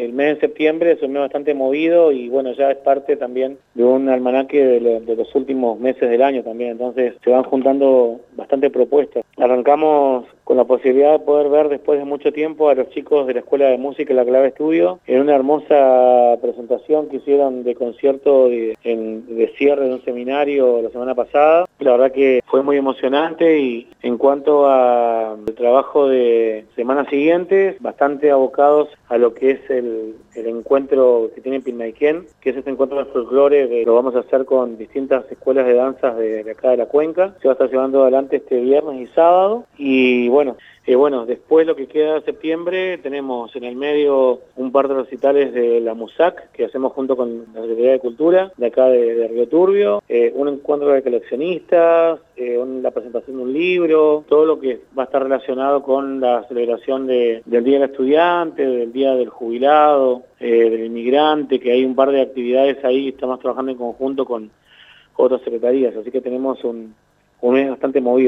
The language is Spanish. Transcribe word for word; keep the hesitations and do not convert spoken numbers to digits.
el mes de septiembre es un mes bastante movido y bueno, ya es parte también de un almanaque de, lo, de los últimos meses del año también, entonces se van juntando bastante propuestas. Arrancamos con la posibilidad de poder ver después de mucho tiempo a los chicos de la Escuela de Música La Clave Estudio en una hermosa presentación que hicieron de concierto de, en, de cierre de un seminario la semana pasada. La verdad que fue muy emocionante y en cuanto al trabajo de semanas siguientes, bastante abocados a lo que es el, el encuentro que tiene Pilnaiquén, que es este encuentro de folclore que lo vamos a hacer con distintas escuelas de danzas de, de acá de la cuenca. Se va a estar llevando adelante este viernes y sábado y bueno, eh, bueno, después lo que queda de septiembre tenemos en el medio un par de recitales de la MUSAC que hacemos junto con la Secretaría de Cultura de acá de, de Río Turbio, eh, un encuentro de coleccionistas, eh, un, la presentación de un libro, todo lo que va a estar relacionado con la celebración de, del Día del Estudiante, del Día del Jubilado, eh, del Inmigrante, que hay un par de actividades ahí, estamos trabajando en conjunto con otras secretarías, así que tenemos un, un mes bastante movido.